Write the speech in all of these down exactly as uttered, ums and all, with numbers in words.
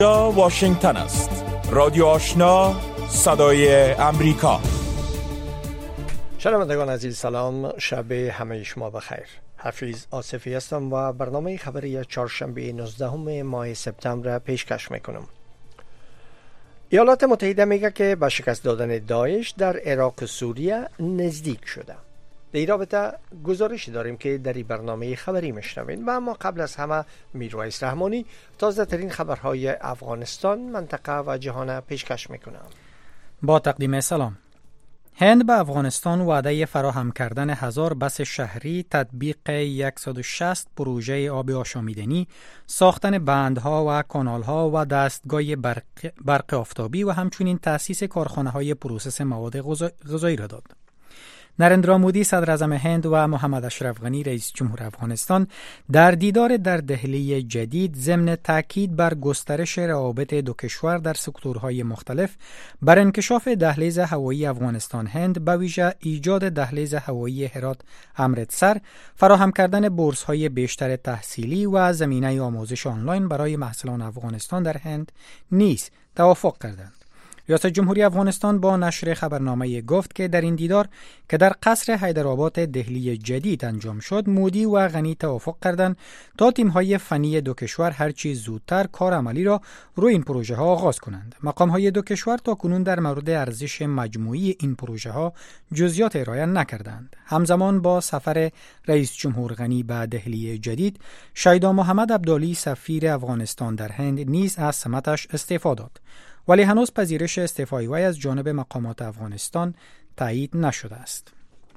واشنگتن است. رادیو آشنا، صدای امریکا. شنوندگان عزیز سلام، شب همه شما بخیر. حفیظ آصفی هستم و برنامه خبری چهارشنبه نوزدهم ماه سپتامبر پیشکش میکنم. ایالات متحده میگه که با شکست دادن داعش در عراق و سوریه نزدیک شده. در این رابطه گزارشی داریم که در این برنامه خبری میشنوین و اما قبل از همه میرویس رحمانی تازه ترین خبرهای افغانستان، منطقه و جهان پیشکش میکنم. با تقدیم سلام. هند به افغانستان وعده فراهم کردن هزار بس شهری، تطبیق صد و شصت پروژه آب آشامیدنی، ساختن بندها و کانالها و دستگاه برق, برق آفتابی و همچنین تأسیس کارخانه‌های پروسس مواد غذایی را داد. نریندرا مودی صدر اعظم هند و محمد اشرف غنی رئیس جمهور افغانستان در دیدار در دهلی جدید ضمن تاکید بر گسترش روابط دو کشور در سکتورهای مختلف بر انکشاف دهلیز هوایی افغانستان هند، به ویژه ایجاد دهلیز هوایی هرات امرتسر، فراهم کردن بورس‌های بیشتر تحصیلی و زمینه آموزش آنلاین برای محصلان افغانستان در هند نیز توافق کردند. ریاست جمهوری افغانستان با نشر خبرنامه گفت که در این دیدار که در قصر حیدرآباد دهلی جدید انجام شد، مودی و غنی توافق کردند تا تیم‌های فنی دو کشور هرچی زودتر کار عملی را روی این پروژه ها آغاز کنند. مقام‌های دو کشور تا کنون در مورد ارزش مجموعی این پروژه ها جزئیات ارائه نکردند. همزمان با سفر رئیس جمهور غنی به دهلی جدید، شیدا محمد عبدالی سفیر افغانستان در هند نیز از سمتش استعفا داد، ولی هنوز پذیرش استعفای وی از جانب مقامات افغانستان تایید نشده است.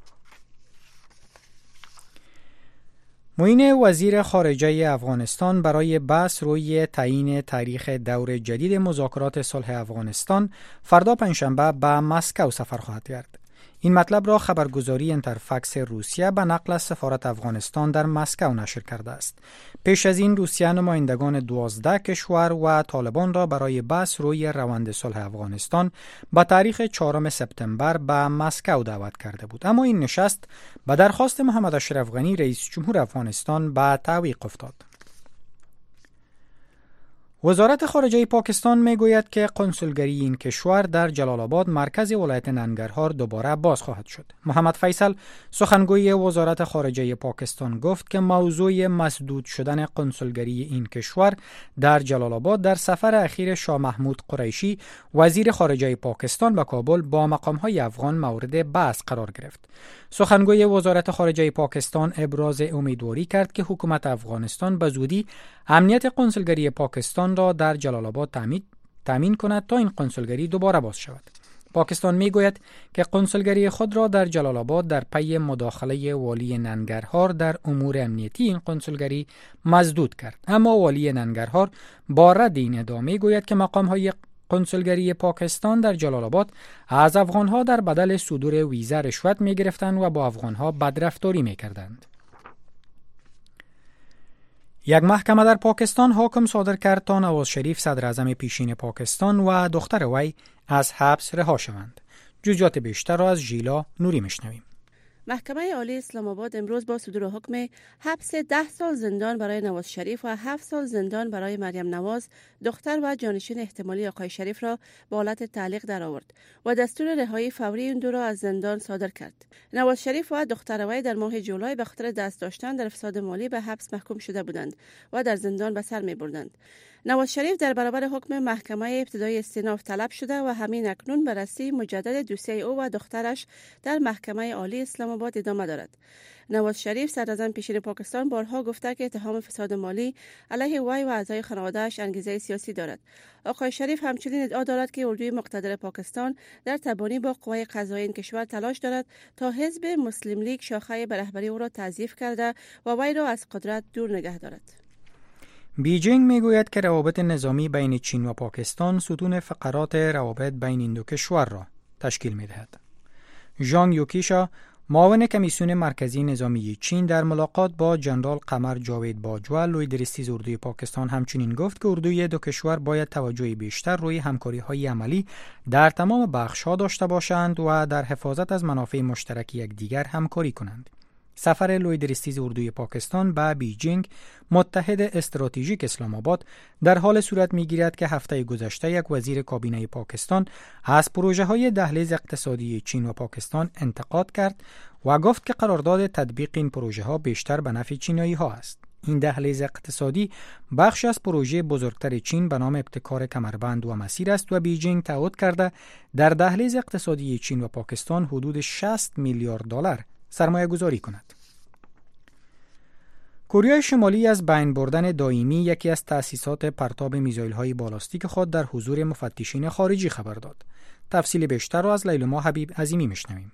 معین وزیر خارجه افغانستان برای بحث روی تعیین تاریخ دور جدید مذاکرات صلح افغانستان فردا پنجشنبه به مسکو سفر خواهد کرد. این مطلب را خبرگزاری انترفکس روسیه به نقل از سفارت افغانستان در مسکو نشر کرده است. پیش از این روسیه نمایندگان دوازده کشور و طالبان را برای بحث روی روند صلح افغانستان با تاریخ چهارم سپتامبر به مسکو دعوت کرده بود، اما این نشست به درخواست محمد اشرف غنی رئیس جمهور افغانستان به تعویق افتاد. وزارت خارجه پاکستان میگوید که کنسولگری این کشور در جلال آباد مرکز ولایت ننگرهار دوباره باز خواهد شد. محمد فیصل سخنگوی وزارت خارجه پاکستان گفت که موضوع مسدود شدن کنسولگری این کشور در جلال آباد در سفر اخیر شاه محمود قریشی وزیر خارجه پاکستان به کابل با مقام‌های افغان مورد بحث قرار گرفت. سخنگوی وزارت خارجه پاکستان ابراز امیدواری کرد که حکومت افغانستان به زودی امنیت کنسولگری پاکستان را در جلال آباد تامین تامین کند تا این کنسولگری دوباره باز شود. پاکستان میگوید که کنسولگری خود را در جلال آباد در پی مداخله والی ننگرهار در امور امنیتی این کنسولگری مسدود کرد، اما والی ننگرهار با رد این ادعا میگوید که مقام‌های کنسولگری پاکستان در جلال آباد از افغانها در بدل صدور ویزا رشوت میگرفتند و با افغانها بدرفتاری میکردند. یک محکمه در پاکستان حکم صادر کرد تا نواز شریف صدر اعظم پیشین پاکستان و دختر وی از حبس رها شوند. جزئیات بیشتر را از ژیلا نوری میشنویم. محکمه عالی اسلام آباد امروز با صدور حکم حبس ده سال زندان برای نواز شریف و هفت سال زندان برای مریم نواز، دختر و جانشین احتمالی آقای شریف را به حالت تعلیق درآورد و دستور رهایی فوری این دو را از زندان صادر کرد. نواز شریف و دختر وی در ماه جولای به خاطر دست داشتن در فساد مالی به حبس محکوم شده بودند و در زندان به سر می‌بردند. نواز شریف در برابر حکم محکمه ابتدایی استئناف طلب شده و همین اکنون بررسی مجدد دوسیه او و دخترش در محکمه عالی اسلام آباد ادامه دارد. نواز شریف صدر اعظم پیشین پاکستان بارها گفته که اتهام فساد مالی علیه وی و اعضای خانواده‌اش انگیزه سیاسی دارد. آقای شریف همچنین ادعا دارد که اردوی مقتدر پاکستان در تبانی با قوای قضایی این کشور تلاش دارد تا حزب مسلم لیگ شاخه به رهبری او را تضعیف کرده و وی را از قدرت دور نگه دارد. بیجینگ میگوید که روابط نظامی بین چین و پاکستان ستون فقرات روابط بین این دو کشور را تشکیل می‌دهد. ژانگ یوکیشا معاون کمیسیون مرکزی نظامی چین در ملاقات با جنرال قمر جاوید باجوا لوی درستیز اردوی پاکستان همچنین گفت که اردوی دو کشور باید توجه بیشتر روی همکاری‌های عملی در تمام بخش‌ها داشته باشند و در حفاظت از منافع مشترک یکدیگر همکاری کنند. سفر لویدرستیز اردوی پاکستان به بیجینگ، متحد استراتژیک اسلام آباد، در حال صورت می‌گیرد که هفته گذشته یک وزیر کابینه پاکستان از پروژه‌های دهلیز اقتصادی چین و پاکستان انتقاد کرد و گفت که قرارداد تطبیق این پروژه‌ها بیشتر به نفع چینی‌ها است. این دهلیز اقتصادی بخش از پروژه بزرگتر چین به نام ابتکار کمربند و مسیر است و بیجینگ تعهد کرده در دهلیز اقتصادی چین و پاکستان حدود شصت میلیارد دلار سرمایه گذاری کند. کره شمالی از بین بردن دائمی یکی از تأسیسات پرتاب میزایل‌های بالاستیک خود در حضور مفتشین خارجی خبر داد. تفصیل بیشتر را از لیلما حبیب عظیمی میشنویم.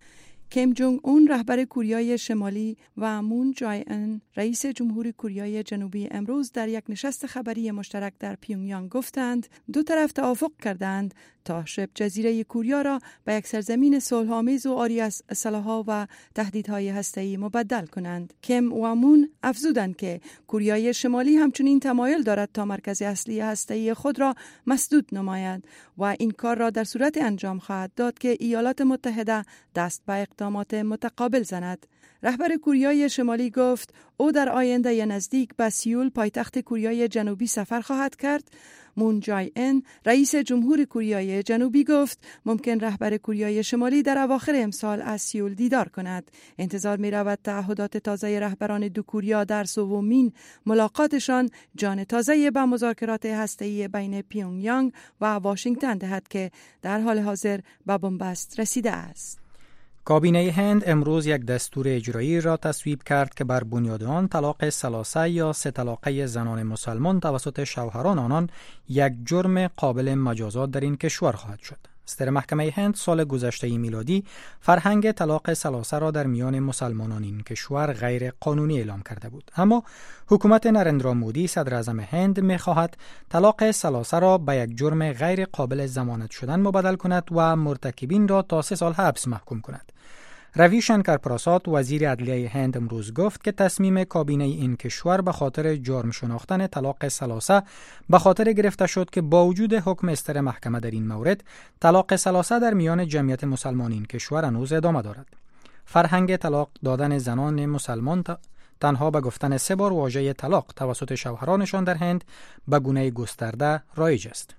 کیم جونگ اون رهبر کره شمالی و مون جای ان رئیس جمهور کره جنوبی امروز در یک نشست خبری مشترک در پیونگیانگ گفتند دو طرف توافق کردند تا شبه جزیره کره را به یک سرزمین صلح‌آمیز و عاری از سلاح‌ها و تهدیدهای هسته‌ای مبدل کنند. کیم و مون افزودند که کره شمالی همچنین تمایل دارد تا مرکز اصلی هسته‌ای خود را مسدود نماید و این کار را در صورت انجام خواهد داد که ایالات متحده دست به اقدامات متقابل زند. رهبر کره شمالی گفت او در آینده نزدیک به سیول پایتخت کره جنوبی سفر خواهد کرد. مون جای ان رئیس جمهور کره جنوبی گفت ممکن رهبر کره شمالی در اواخر امسال از سیول دیدار کند. انتظار می رود تعهدات تازه رهبران دو کره در سومین ملاقاتشان جان تازه به مذاکرات هسته‌ای بین پیونگیانگ و واشنگتن دهد که در حال حاضر به بنبست رسیده است. کابینه هند امروز یک دستور اجرایی را تصویب کرد که بر بنیاد آن طلاق ثلاثه یا سه طلاقه زنان مسلمان توسط شوهران آنان یک جرم قابل مجازات در این کشور خواهد شد. صدر محکمه هند سال گذشته میلادی فرهنگ طلاق ثلاثه را در میان مسلمانان این کشور غیر قانونی اعلام کرده بود، اما حکومت نرندرا مودی صدر اعظم هند می‌خواهد طلاق ثلاثه را به یک جرم غیر قابل ضمانت شدن مبدل کند و مرتکبین را تا سه سال حبس محکوم کند. روی شنکر پراساد وزیر عدلیه هند امروز گفت که تصمیم کابینه این کشور به خاطر جرم شناختن طلاق ثلاثه به خاطر گرفته شد که با وجود حکم استر محکمه در این مورد طلاق ثلاثه در میان جمعیت مسلمان این کشور هنوز ادامه دارد. فرهنگ طلاق دادن زنان مسلمان ت... تنها به گفتن سه بار واژه طلاق توسط شوهرانشان در هند به گونه گسترده رایج است.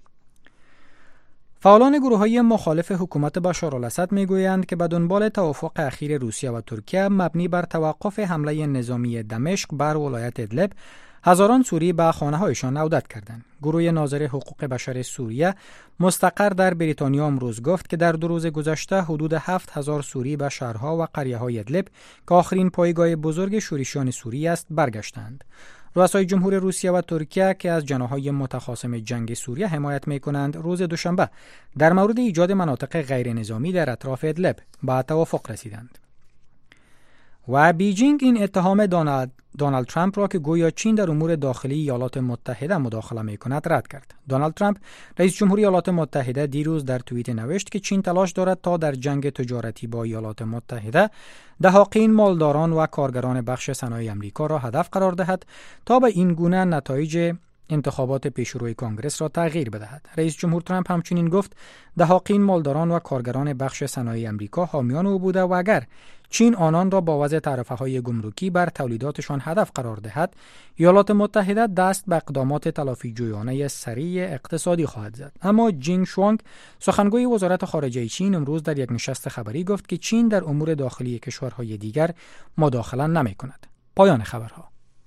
فعالان گروه‌های مخالف حکومت بشار الاسد می‌گویند که به دنبال توافق اخیر روسیه و ترکیه مبنی بر توقف حمله نظامی دمشق بر ولایت ادلب، هزاران سوری به خانه‌هایشان عودت کردند. گروه ناظر حقوق بشر سوریه مستقر در بریتانیا امروز گفت که در دو روز گذشته حدود هفت هزار سوری به شهرها و قریه‌های ادلب که آخرین پایگاه بزرگ شورشیان سوریه است برگشتند. رؤسای جمهور روسیه و ترکیه که از جناح‌های متخاصم جنگ سوریه حمایت می‌کنند روز دوشنبه در مورد ایجاد مناطق غیر نظامی در اطراف ادلب به توافق رسیدند. و بیجینگ این اتهام دونالد دونالد ترامپ را که گویا چین در امور داخلی ایالات متحده مداخله می‌کند رد کرد. دونالد ترامپ رئیس جمهور ایالات متحده دیروز در توییت نوشت که چین تلاش دارد تا در جنگ تجارتی با ایالات متحده دهاقین مالداران و کارگران بخش صنایع آمریکا را هدف قرار دهد تا به این گونه نتایج انتخابات پیشروی کنگره را تغییر بدهد. رئیس جمهور ترامپ همچنین گفت دهاقین مالداران و کارگران بخش صنایع آمریکا حامیان او بوده و اگر چین آنان را با وضع تعرفه‌های گمرکی بر تولیداتشان هدف قرار دهد، ایالات متحده دست به اقدامات تلافی جویانه سریع اقتصادی خواهد زد. اما جین شوانگ سخنگوی وزارت خارجه چین امروز در یک نشست خبری گفت که چین در امور داخلی کشورهای دیگر مداخله نمی‌کند. پایان خبرها.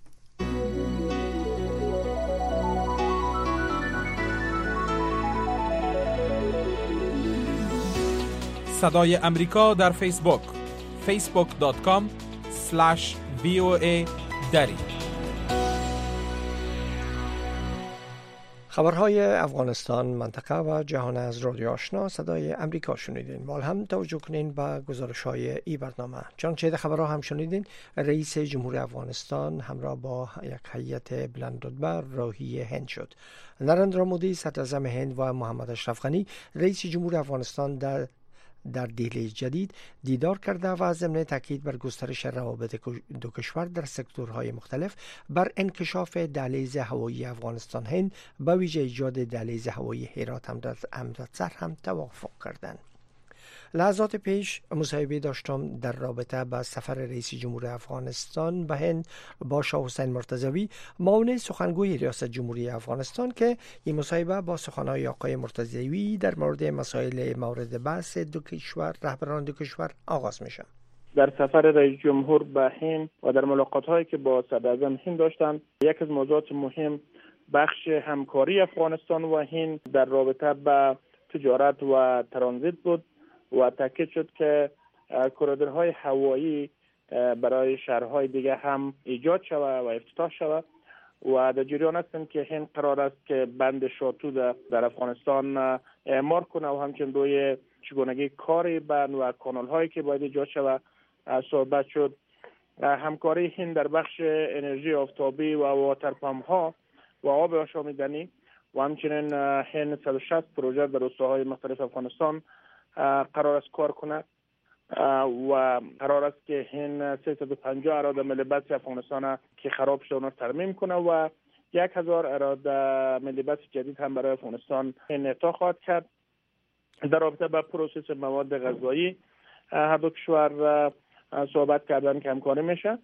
صدای امریکا در فیسبوک فیسبوک دات کام اسلش وی او ای دری. خبرهای افغانستان، منطقه و جهان از رادیو آشنا صدای امریکا شنیدین. وال هم توجه کنین به گزارش‌های این برنامه. چنانچه در خبرها هم شنیدین، رئیس جمهور افغانستان همراه با یک هیئت بلندرتبه راهی هند شد. نرندرا مودی صدر اعظم هند و محمد اشرف غنی رئیس جمهور افغانستان در در دهلی جدید دیدار کرده و ضمن تاکید بر گسترش روابط دو کشور در سکتورهای مختلف بر انکشاف دهلیز هوایی افغانستان هند به ویژه ایجاد دهلیز هوایی هرات همدرد هم توافق کردند. لحظات پیش مصاحبه داشتم در رابطه با سفر رئیس جمهور افغانستان به هند با شاه حسین مرتضوی، معاون سخنگوی ریاست جمهوری افغانستان، که این مصاحبه با سخنهای آقای مرتضوی در مورد مسائل مورد بحث دو کشور، رهبران دو کشور آغاز میشه. در سفر رئیس جمهور به هند و در ملاقات هایی که با صدراعظم هند داشتند، یک از موضوعات مهم بخش همکاری افغانستان و هند در رابطه با تجارت و ترانزیت بود و تاکید شد که کوریدورهای هوایی برای شهرهای دیگه هم ایجاد شود و افتتاح شود و در جریان هستیم که هند قرار است که بند شاتو در افغانستان اعمار کنه و همچنین روی چگونگی کار بند و کانال هایی که باید ایجاد شود صحبت شد. همکاری هند در بخش انرژی آفتابی و واترپمپ ها و آب آشامیدنی و همچنین هند صد و شصت پروژه در روستاهای مختلف افغانستان قرار است کار کنه و قرار است که هند سیصد و پنجاه اراده ملی بس افغانستان که خراب شده اون ترمیم کنه و یک هزار اراده ملی بس جدید هم برای افغانستان هند اعطا خواهد کرد. در رابطه با پروسس مواد غذایی هر دو کشور صحبت کردن که همکاری میشه.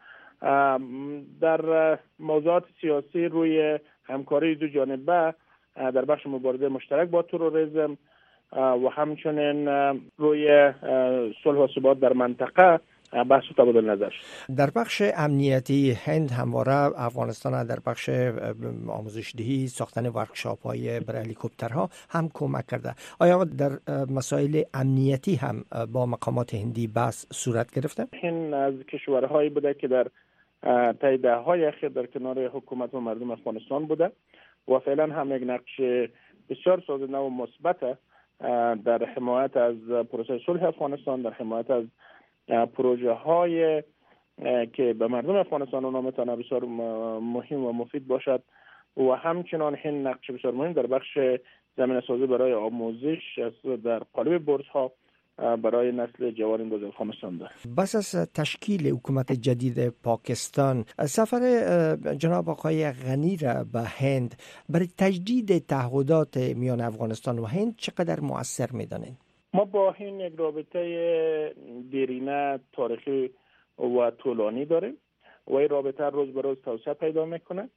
در موضوعات سیاسی روی همکاری دو جانبه در بخش مبارزه مشترک با تروریسم و همچنین روی صلح و ثبات در منطقه بحث و تبادل نظر شد. در بخش امنیتی هند همواره افغانستان در بخش آموزش دهی، ساختن ورکشاپ های برای هلیکوپترها هم کمک کرده. آیا در مسائل امنیتی هم با مقامات هندی بحث صورت گرفته؟ هند از کشورهایی بوده که در طی دهه‌های اخیر در کنار حکومت و مردم افغانستان بوده و فعلا هم یک نقش بسیار سازنده و مثبت در حمایت از پروسه صلح افغانستان، در حمایت از پروژه های که به مردم افغانستان اونا میتونه بسیار مهم و مفید باشد و همچنان هند نقش بسیار مهم در بخش زمینه سازی برای آموزش در قالب بورس ها برای نسل جوان باز افغانستان داره. بس از تشکیل حکومت جدید پاکستان، سفر جناب آقای غنی را به هند برای تجدید تعهدات میان افغانستان و هند چقدر مؤثر میدانید؟ ما با هند یک رابطه دیرینه تاریخی و طولانی داریم و این رابطه روز به روز توسعه پیدا میکنه.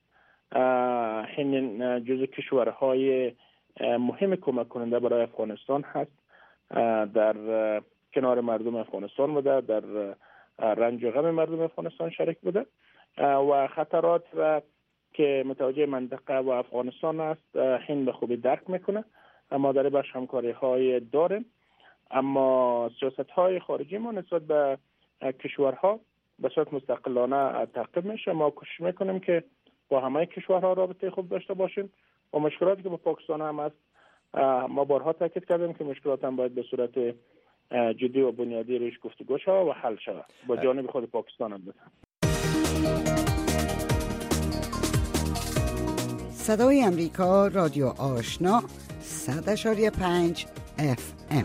هند جزو کشورهای مهم کمک کننده برای افغانستان هست، در کنار مردم افغانستان بوده، در رنج و غم مردم افغانستان شریک بوده و خطرات را که متوجه منطقه و افغانستان است هند به خوبی درک میکنه. اما در بخش همکاری های داریم، اما سیاست های خارجی ما نسبت به کشورها به صورت مستقلانه تعقیب میشه. ما کوشش میکنیم که با همه کشورها رابطه خوب داشته باشیم و مشکلاتی که با پاکستان هم هست ما بارها تاکید کردیم که مشکلات هم باید به صورت جدی و بنیادی روش گفتگو شود و حل شود با جانب خود پاکستان هم بسن. صدای امریکا، رادیو آشنا، صد اشاری پنج اف ام.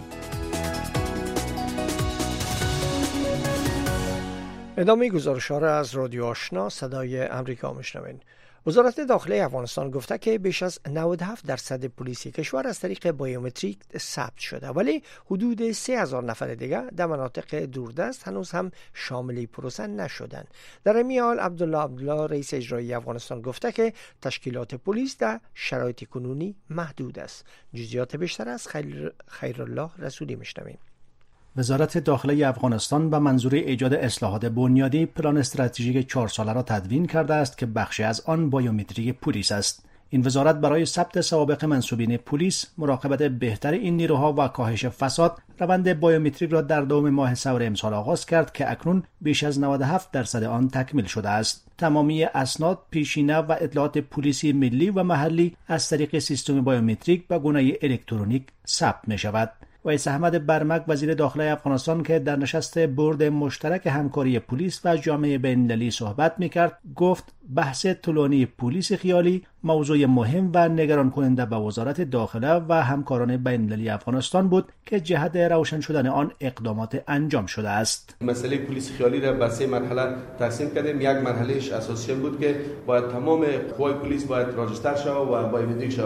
ادامه گزارش‌ها را از رادیو آشنا صدای امریکا میشنوین. وزارت داخلی افغانستان گفته که بیش از نود و هفت درصد پلیس کشور از طریق بایومتریک ثبت شده، ولی حدود سه هزار نفر دیگر در مناطق دوردست هنوز هم شامل پروسه نشدند. در این حال عبدالله عبدالله رئیس اجرایی افغانستان گفته که تشکیلات پلیس در شرایط کنونی محدود است. جزئیات بیشتر از خیر خیرالله رسولی میشنویم. وزارت داخلی افغانستان به منظور ایجاد اصلاحات بنیادی پلان استراتژیک چهار ساله را تدوین کرده است که بخشی از آن بایومتریک پلیس است. این وزارت برای ثبت سوابق منصوبین پلیس، مراقبت بهتر این نیروها و کاهش فساد، روند بایومتریک را در دوم ماه سور امسال آغاز کرد که اکنون بیش از نود و هفت درصد آن تکمیل شده است. تمامی اسناد، پیشینه و اطلاعات پلیسی ملی و محلی از طریق سیستم بایومتریک به گونه الکترونیک ثبت می شود. ویس احمد برمک وزیر داخلی افغانستان که در نشست بورد مشترک همکاری پلیس و جامعه بین‌المللی صحبت می‌کرد، گفت بحث طولانی پلیس خیالی موضوع مهم و نگران کننده به وزارت داخله و همکاران بین‌المللی افغانستان بود که جهت روشن شدن آن اقدامات انجام شده است. مسئله پلیس خیالی را به سه مرحله تقسیم کردیم. یک مرحلهش اساسی بود که باید تمام قوای پلیس باید راجستر شود و بایومتریک شود.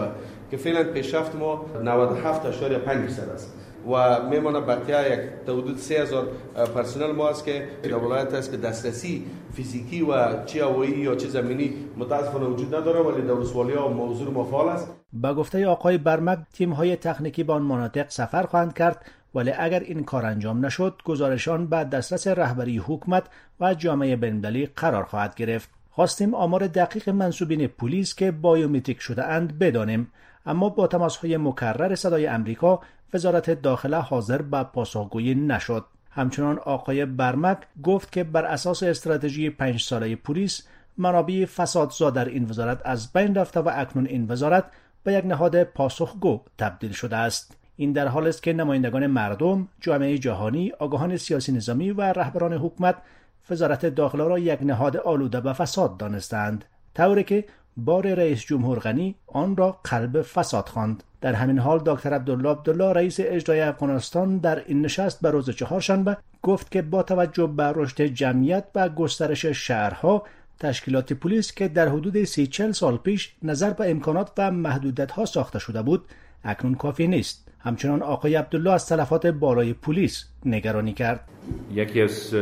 که فعلا پیشرفت ما نود و هفت اشاریه پنج درصد است و میمونه بقیه یک حدود سه هزار پرسنل ما است که در ولایت است که دسترسی فیزیکی و چه هوایی یا چه زمینی متاسفانه وجود نداره، ولی در ولسوالی‌ها موضوع ما فعال است. با گفته آقای برمک تیم‌های تکنیکی به آن مناطق سفر خواهند کرد، ولی اگر این کار انجام نشد گزارشان به دسترس رهبری حکومت و جامعه بین‌المللی قرار خواهد گرفت. خواستیم آمار دقیق منسوبین پلیس که بایومتریک شده اند بدانیم، اما با تماس‌های مکرر صدای امریکا وزارت داخله حاضر به پاسخگویی نشد. همچنان آقای برمک گفت که بر اساس استراتژی پنج ساله پلیس منابع فسادزا در این وزارت از بین رفته و اکنون این وزارت به یک نهاد پاسخگو تبدیل شده است. این در حالی است که نمایندگان مردم، جامعه جهانی، آگاهان سیاسی نظامی و رهبران حکومت وزارت داخله را یک نهاد آلوده به فساد دانستند، طوری که بار رئیس جمهور غنی آن را قلب فساد خواند. در همین حال دکتر عبدالله عبدالله رئیس اجرایی افغانستان در این نشست به روز چهارشنبه گفت که با توجه به رشد جمعیت و گسترش شهرها، تشکیلات پلیس که در حدود سی چل سال پیش نظر به امکانات و محدودیت‌ها ساخته شده بود اکنون کافی نیست. همچنان آقای عبدالله از تلفات بالای پلیس نگرانی کرد. یکی از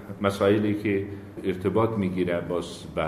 مسائلی که ارتباط میگیره با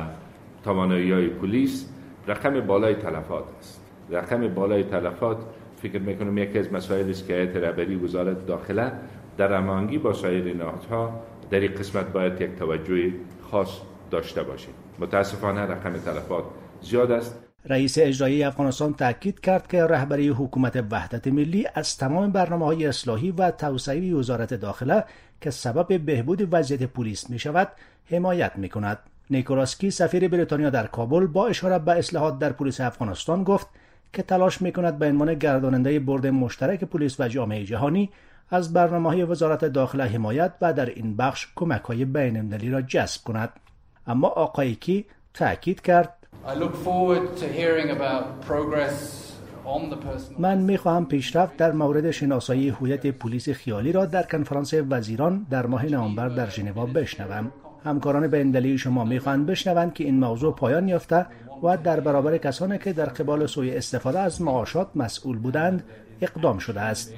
توانایی‌های پلیس رقم بالای تلفات است. رقم بالای تلفات فکر میکنم یکی از مسائلی است که هیئت رهبری وزارت داخله در هماهنگی با سایر نهادها در این قسمت باید یک توجه خاص داشته باشیم. متاسفانه رقم تلفات زیاد است. رئیس اجرایی افغانستان تاکید کرد که رهبری حکومت وحدت ملی از تمام برنامه‌های اصلاحی و توسعه‌ای وزارت داخله که سبب بهبود وضعیت پلیس می‌شود حمایت می‌کند. نیکولاسکی سفیر بریتانیا در کابل با اشاره به اصلاحات در پلیس افغانستان گفت که تلاش می‌کند به عنوان گرداننده برد مشترک پلیس و جامعه جهانی از برنامه‌های وزارت داخله حمایت و در این بخش کمک‌های بین‌المللی را جذب کند. اما آقای کی تاکید کرد من می‌خواهم پیشرفت در مورد شناسایی هویت پلیس خیالی را در کنفرانس وزیران در ماه نوامبر در ژنو بشنوم. همکاران بین‌المللی شما می‌خواهند بشنوند که این موضوع پایان یافته و در برابر کسانی که در قبال سوء استفاده از معاشات مسئول بودند اقدام شده است.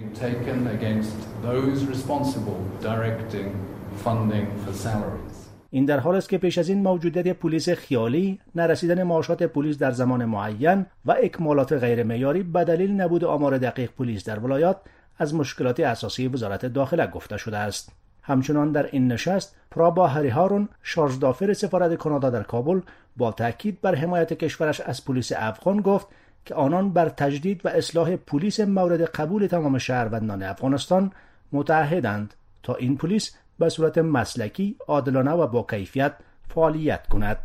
این در حالی است که پیش از این موجودیت پلیس خیالی، نرسیدن معاشات پلیس در زمان معین و اکمالات غیر معیاری به دلیل نبود آمار دقیق پلیس در ولایات از مشکلات اساسی وزارت داخله گفته شده است. همچنان در این نشست پرابا هریهارون شارژدافر سفارت کانادا در کابل با تاکید بر حمایت کشورش از پلیس افغان گفت که آنان بر تجدید و اصلاح پلیس مورد قبول تمام شهروندان افغانستان متعهدند تا این پلیس به صورت مسلکی، عادلانه و با کیفیت فعالیت کند.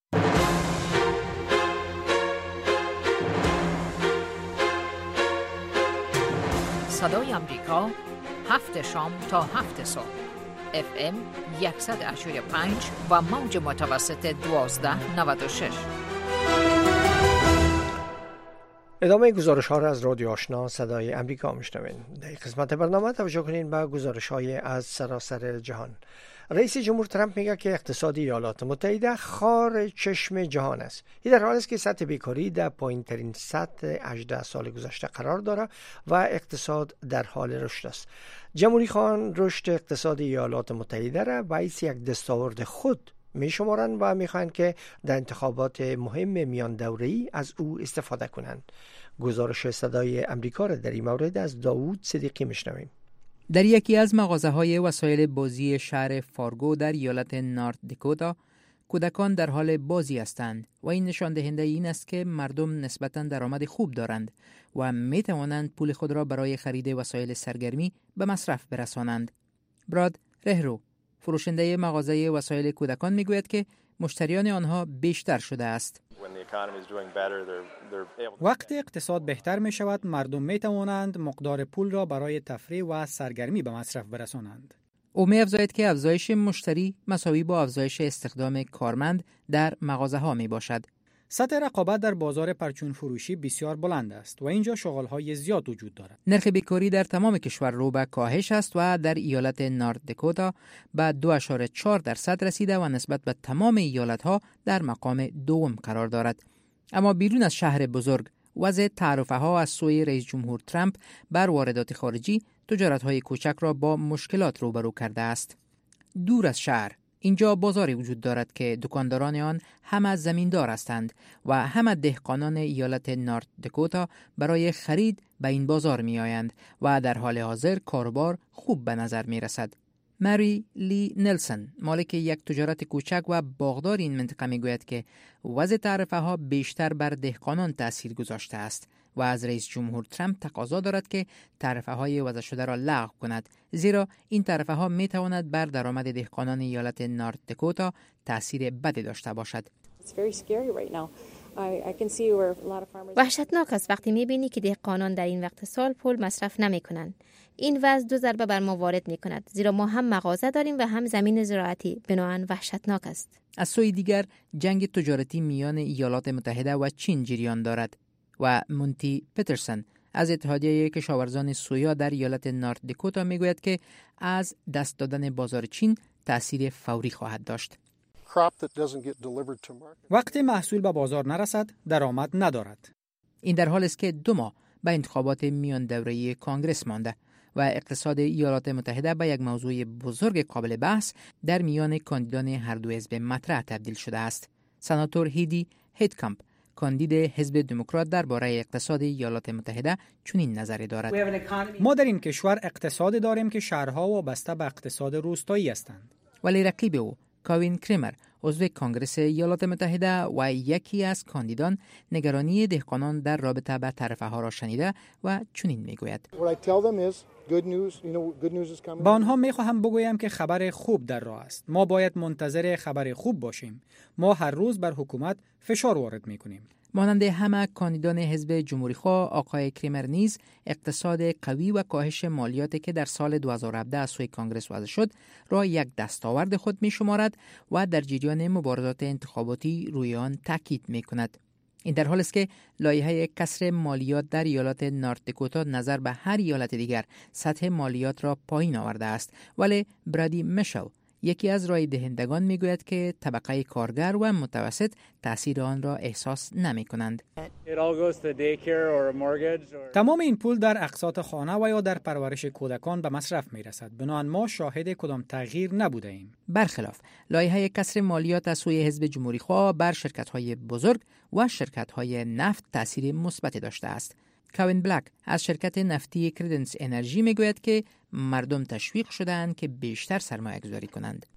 صدای امریکا هفت شام تا هفت صبح اف ام صد و پنج و موج متوسط دوازده نود و شش. ادامه گزارش ها را از رادیو آشنا صدای امریکا میشنوین. در این قسمت برنامه توجه کنین به گزارش های از سراسر جهان. رئیس جمهور ترامپ میگه که اقتصاد ایالات متحده خار چشم جهان است. این در حالی است که سطح بیکاری در پایین‌ترین سطح هجده سال گذشته قرار داره و اقتصاد در حال رشد است. جمهوری خواهان رشد اقتصاد ایالات متحده را باعث یک دستاورد خود می شمارند و می خواهند که در انتخابات مهم میان دوره‌ای از او استفاده کنند. گزارش صدای امریکا را در این مورد از داوود صدیقی میشنویم. در یکی از مغازه‌های وسایل بازی شهر فارگو در ایالت نارت دکوتا کودکان در حال بازی هستند و این نشان دهنده این است که مردم نسبتاً درآمد خوب دارند و می توانند پول خود را برای خرید وسایل سرگرمی به مصرف برسانند. براد رهرو فروشنده مغازه وسایل کودکان میگوید که مشتریان آنها بیشتر شده است. وقتی اقتصاد بهتر می شود، مردم می توانند مقدار پول را برای تفریح و سرگرمی به مصرف برسانند. او می افزاید که افزایش مشتری مساوی با افزایش استخدام کارمند در مغازه ها می باشد. سطح رقابت در بازار پرچون فروشی بسیار بلند است و اینجا شغل‌های زیاد وجود دارد. نرخ بیکاری در تمام کشور رو به کاهش است و در ایالت نارت دکوتا به دو ممیز چهار درصد رسیده و نسبت به تمام ایالت‌ها در مقام دوم قرار دارد. اما بیرون از شهر بزرگ وضع تعرفه ها از سوی رئیس جمهور ترامپ بر واردات خارجی تجارت های کوچک را با مشکلات روبرو کرده است. دور از شهر، اینجا بازاری وجود دارد که دکانداران آن هم از زمیندار هستند و هم از دهقانان ایالت نارت دکوتا برای خرید به این بازار می آیند و در حال حاضر کاروبار خوب به نظر می رسد. مری لی نلسن، مالک یک تجارت کوچک و باغدار این منطقه می گوید که وضع تعرفه ها بیشتر بر دهقانان تأثیر گذاشته است و از رئیس جمهور ترامپ تقاضا دارد که تعرفه های وضع شده را لغو کند، زیرا این تعرفه ها می تواند بر درآمد دهقانان ایالت نارت دکوتا تأثیر بدی داشته باشد. وحشتناک است وقتی می بینی که دهقانان در این وقت سال پول مصرف نمی کنند. این وضع دو ضربه بر ما وارد می کند، زیرا ما هم مغازه داریم و هم زمین زراعتی، بنابراین وحشتناک است. از سوی دیگر جنگ تجارتی میان ایالات متحده و چین جریان دارد و مونتی پترسن از اتحادیه کشاورزان سویا در ایالت نارت دکوتا می گوید که از دست دادن بازار چین تأثیر فوری خواهد داشت. وقتی محصول به بازار نرسد، درآمد ندارد. این در حالی است که دو ماه به انتخابات میان دوره‌ای کانگرس مانده و اقتصاد ایالات متحده به یک موضوع بزرگ قابل بحث در میان کاندیدان هر دو حزب مطرح تبدیل شده است. سناتور هیدی هیدکامپ، کاندید حزب دموکرات درباره اقتصاد ایالات متحده، چنین نظری دارد: ما در این کشور اقتصاد داریم که شهرها وابسته به اقتصاد روستایی هستند. ولی رقیب او، کاوین کریمر، عضو کانگرس ایالات متحده و یکی از کاندیدان، نگرانی دهقانان در رابطه با تعرفه ها را شنیده و چنین میگوید: با آنها میخواهم بگویم که خبر خوب در راه است. ما باید منتظر خبر خوب باشیم. ما هر روز بر حکومت فشار وارد میکنیم. مانند همه کاندیدان حزب جمهوری‌خواه، آقای کریمر نیز اقتصاد قوی و کاهش مالیاتی که در سال دو هزار و هفده از سوی کانگرس وضع شد را یک دستاورد خود می‌شمارد و در جریان مبارزات انتخاباتی روی آن تاکید می‌کند. این در حالی است که لایحه کسر مالیات در ایالات نارت دکوتا نظر به هر ایالت دیگر سطح مالیات را پایین آورده است، ولی برادی مشل، یکی از رای دهندگان میگوید که طبقه کارگر و متوسط تأثیر آن را احساس نمی کنند. تمام این پول در اقساط خانه و یا در پرورش کودکان به مصرف می رسد. بنابراین ما شاهد کدام تغییر نبوده ایم. برخلاف لایحه کسر مالیات از سوی حزب جمهوری‌خواه بر شرکت‌های بزرگ و شرکت‌های نفت تأثیر مثبتی داشته است. کاوین بلک از شرکت نفتی کردنس انرژی میگوید که مردم تشویق شدند که بیشتر سرمایه گذاری کنند.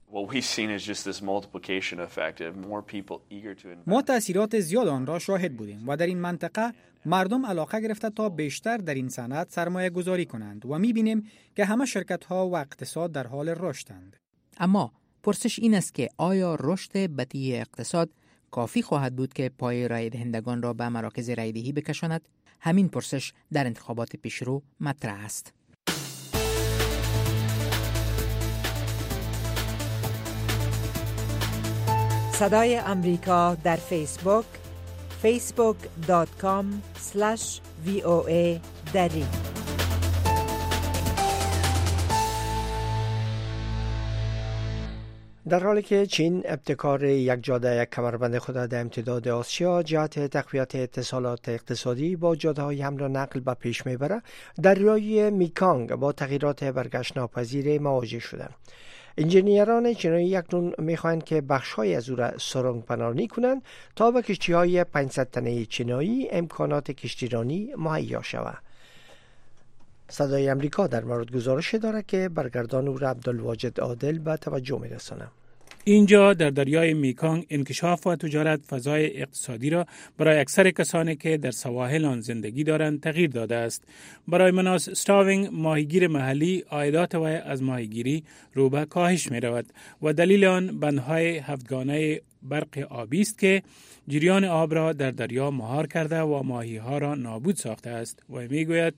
ما تأثیرات زیاد آن را شاهد بودیم و در این منطقه مردم علاقه گرفته تا بیشتر در این صنعت سرمایه گذاری کنند و میبینیم که همه شرکت ها و اقتصاد در حال رشدند. اما پرسش این است که آیا رشد بطیء اقتصاد کافی خواهد بود که پای رای دهندگان را به مراکز رای دهی بکشاند؟ همین پرسش در انتخابات پیشرو مطرح است. صدای امریکا در فیسبوک فیسبوک دات کام اسلش وی او ای دری. در حالی که چین ابتکار یک جاده یک کمربند خود در امتداد آسیا جهت تقویت اتصالات اقتصادی با جاده‌های حمل و نقل به پیش میبره، دریای میکانگ با تغییرات برگشت ناپذیر مواجه شدند. انجینیران چینی اکنون میخواهند که بخش‌های از او را سرنگ پناهی کنند تا به کشتی‌های پانصد تنه چینایی امکانات کشتیرانی مهیا شود. صدای امریکا در مورد گزارش دارد که برگردان او را عبدالواجد عادل به توجه می‌رساند. اینجا در دریای میکانگ انکشاف و تجارت فضای اقتصادی را برای اکثر کسانی که در سواحل آن زندگی دارند تغییر داده است. برای مناس ستاوینگ، ماهیگیر محلی، عایدات وی از ماهیگیری رو به کاهش می رود و دلیل آن بندهای هفتگانه برق آبی است که جریان آب را در دریا مهار کرده و ماهی ها را نابود ساخته است. و می گوید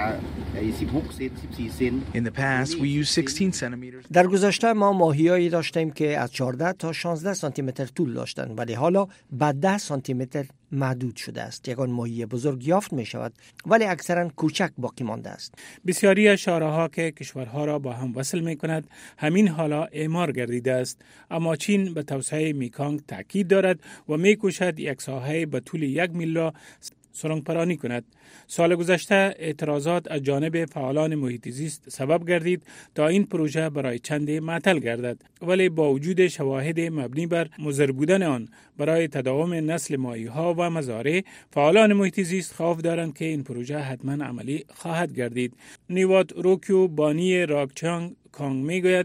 در گذشته ما ماهیایی داشتیم که از چهارده تا شانزده سانتی متر طول داشتند، ولی حالا به ده سانتی متر محدود شده است. یگان ماهی بزرگ یافت می شود ولی اکثرا کوچک باقی مانده است. بسیاری از شاهراه‌ها که کشورها را با هم وصل می کند همین حالا اعمار گردیده است، اما چین به توسعه میکانگ تاکید دارد و می کوشد یک ساحه به طول یک میل را سرنگ‌پرانی کند. سال گذشته اعتراضات از جانب فعالان محیط زیست سبب گردید تا این پروژه برای چندی معطل گردد، ولی با وجود شواهد مبنی بر مضر بودن آن برای تداوم نسل ماهی‌ها و مزارع، فعالان محیط زیست خوف دارند که این پروژه حتما عملی خواهد گردید. نیوات روکیو بانی راکچانگ کانگ میگوید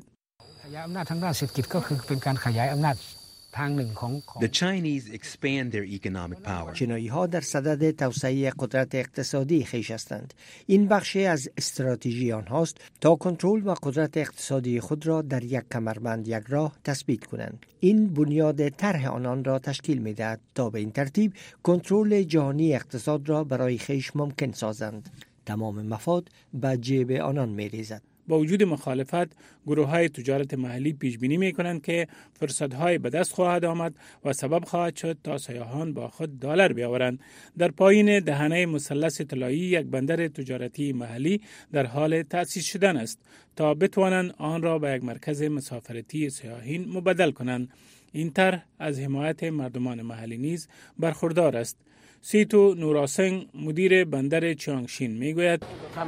The Chinese expand their economic power. چینایی ها در صدد توسعه قدرت اقتصادی خویش هستند. این بخشی از استراتژی آنهاست تا کنترل و قدرت اقتصادی خود را در یک کمربند یک راه تثبیت کنند. این بنیاد طرح آنان را تشکیل می‌دهد تا به این ترتیب کنترل جهانی اقتصاد را برای خویش ممکن سازند. تمام مفاد به جیب آنان می‌ریزد. با وجود مخالفت، گروه‌های تجارت محلی پیش بینی می‌کنند که فرصت‌های به دست خواهد آمد و سبب خواهد شد تا سیاحان با خود دلار بیاورند. در پایین دهنه مثلث طلایی یک بندر تجارتی محلی در حال تأسیس شدن است تا بتوانند آن را به یک مرکز مسافرتی سیاحین مبدل کنند. این طرح از حمایت مردمان محلی نیز برخوردار است. سیتو نوراسنگ مدیر بندر چیانگشین میگوید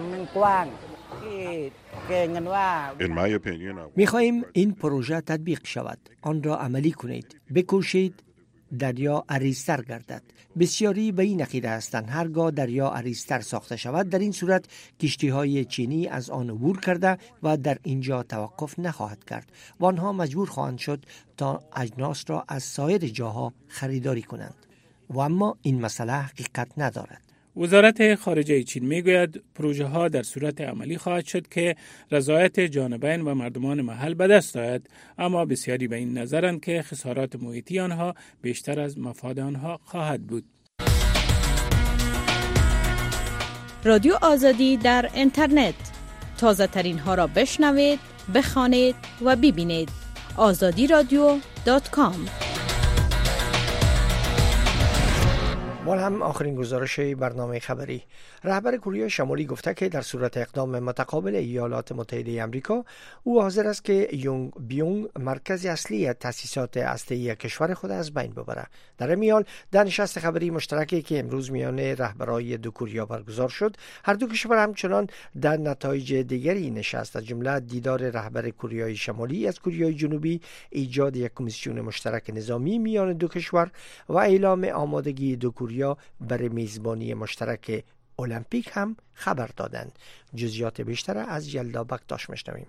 می‌خواهیم این پروژه تطبیق شود. آن را عملی کنید. بکوشید دریا عریض‌تر گردد. بسیاری به این عقیده هستند هرگاه دریا عریض‌تر ساخته شود، در این صورت کشتی‌های چینی از آن عبور کرده و در اینجا توقف نخواهد کرد و آنها مجبور خواهند شد تا اجناس را از سایر جاها خریداری کنند. و اما این مسئله حقیقت ندارد. وزارت خارجه چین میگوید پروژه ها در صورت عملی خواهد شد که رضایت جانبین و مردمان محل به دست آید، اما بسیاری به این نظرند که خسارات محیطی آنها بیشتر از مفاد آنها خواهد بود. رادیو آزادی در اینترنت، تازه ترین ها را بشنوید، بخوانید و ببینید. آزادی رادیو دات کام. مال هم آخرین گزارش برنامه خبری. رهبر کره شمالی گفته که در صورت اقدام متقابل ایالات متحده آمریکا او حاضر است که یونگ بیونگ مرکز اصلی تأسیسات هسته‌ای کشور خود از بین ببره. در این حال در نشست خبری مشترکی که امروز میان رهبران دو کره برگزار شد، هر دو کشور همچنان در نتایج دیگری نشست از جمله دیدار رهبر کره شمالی از کره جنوبی، ایجاد یک کمیسیون مشترک نظامی میان دو کشور و اعلام آمادگی دو کره برای میزبانی مشترک المپیک هم خبر دادند. جزئیات بیشتر از یلدا بکتاش میشنویم.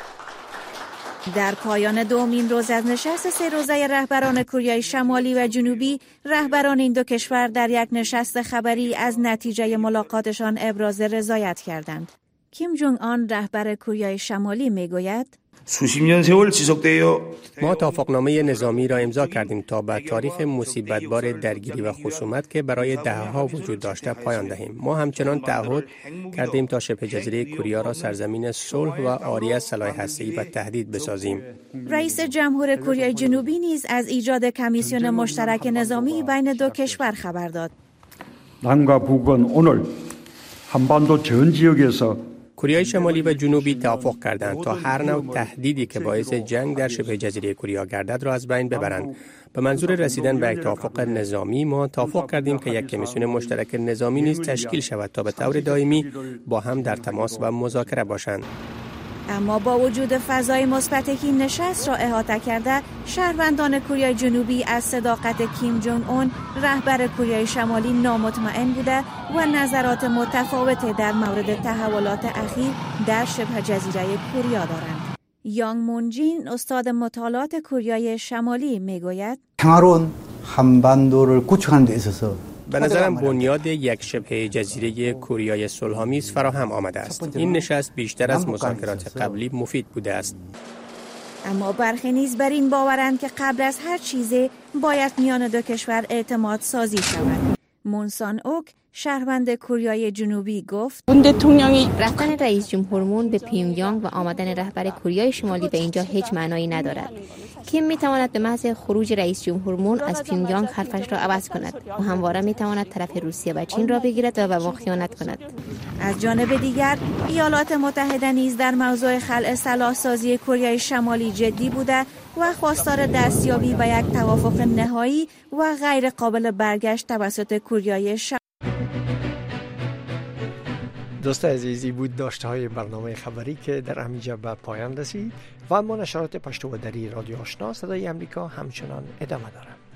در پایان دومین روز از نشست سه روزه رهبران کره شمالی و جنوبی، رهبران این دو کشور در یک نشست خبری از نتیجه ملاقاتشان ابراز رضایت کردند. کیم جونگ آن رهبر کره شمالی میگوید ما توافقنامه نظامی را امضا کردیم تا به تاریخ مصیبتبار درگیری و خصومت که برای دهه‌ها وجود داشته پایان دهیم. ما همچنان تعهد کردیم تا شبه جزیره کره را سرزمین صلح و عاری از سلاح هسته‌ای و تهدید بسازیم. رئیس جمهور کره جنوبی نیز از ایجاد کمیسیون مشترک نظامی بین دو کشور خبر داد. 남과 북은 오늘 한반도 전 지역에서 کره شمالی و جنوبی توافق کردند تا هر نوع تهدیدی که باعث جنگ در شبه جزیره کره گردد را از بین ببرند. به منظور رسیدن به یک توافق نظامی ما توافق کردیم که یک کمیسیون مشترک نظامی نیز تشکیل شود تا به طور دائمی با هم در تماس و مذاکره باشند. اما با وجود فضای مثبت که این نشست را احاطه کرده، شهروندان کره جنوبی از صداقت کیم جونگ اون رهبر کره شمالی نامطمئن بوده و نظرات متفاوت در مورد تحولات اخیر در شبه جزیره کره دارند. یانگ مونجین استاد مطالعات کره شمالی میگوید 평화로운 한반도를 구축하는 데 있어서 به نظرم بنیاد یک شبه جزیره کوریای صلح‌آمیز فراهم آمده است. این نشست بیشتر از مذاکرات قبلی مفید بوده است. اما برخی نیز بر این باورند که قبل از هر چیزی باید میان دو کشور اعتماد سازی شود. مونسان اوک شهروند کره جنوبی گفت رفتن رئیس جمهور مون به پیونگیانگ و آمدن رهبر کره شمالی به اینجا هیچ معنایی ندارد. کیم میتواند به محض خروج رئیس جمهور مون از پیونگیانگ حرفش را عوض کند و همواره میتواند طرف روسیه و چین را بگیرد و به ما خیانت کند. از جانب دیگر ایالات متحده نیز در موضوع خلع سلاح سازی کره شمالی جدی بوده و خواستار دستیابی به یک توافق نهایی و غیر قابل برگشت توسط کره شمالی دوست عزیزی بود داشته های برنامه خبری که در همینجا به پایان رسید و اما نشرات پشتو و دری رادیو آشنا صدای امریکا همچنان ادامه داره.